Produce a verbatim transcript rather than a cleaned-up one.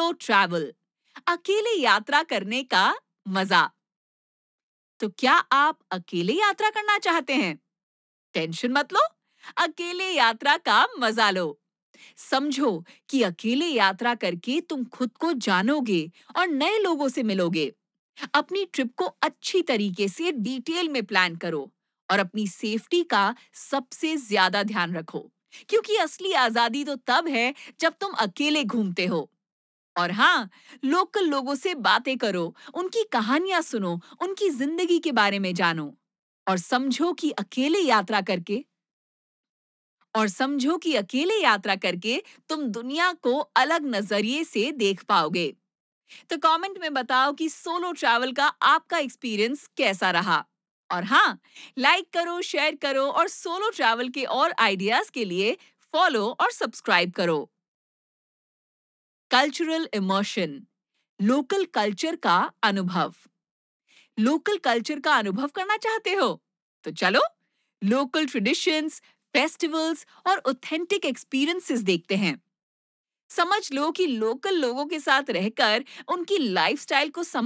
Solo travel, अकेले यात्रा करने का मजा। तो क्या आप अकेले यात्रा करना चाहते हैं? टेंशन मत लो, अकेले यात्रा का मजा लो। समझो कि अकेले यात्रा करके तुम खुद को जानोगे और नए लोगों से मिलोगे। अपनी ट्रिप को अच्छी तरीके से डिटेल में प्लान करो और अपनी सेफ्टी का सबसे ज्यादा ध्यान रखो, क्योंकि असली आजादी तो तब है जब तुम अकेले घूमते हो। और हाँ, लोकल लोगों से बातें करो, उनकी कहानियां सुनो, उनकी जिंदगी के बारे में जानो और समझो कि अकेले यात्रा करके और समझो कि अकेले यात्रा करके तुम दुनिया को अलग नजरिए से देख पाओगे। तो कमेंट में बताओ कि सोलो ट्रैवल का आपका एक्सपीरियंस कैसा रहा। और हाँ, लाइक करो, शेयर करो और सोलो ट्रैवल के और आइडियाज के लिए फॉलो और सब्सक्राइब करो। कल्चरल इमर्शन, लोकल कल्चर का अनुभव। लोकल कल्चर का अनुभव करना चाहते हो? तो चलो, लोकल ट्रेडिशंस, फेस्टिवल्स और ऑथेंटिक एक्सपीरियंसेस देखते हैं। समझ लो कि लोकल लोगों के साथ रहकर उनकी लाइफस्टाइल को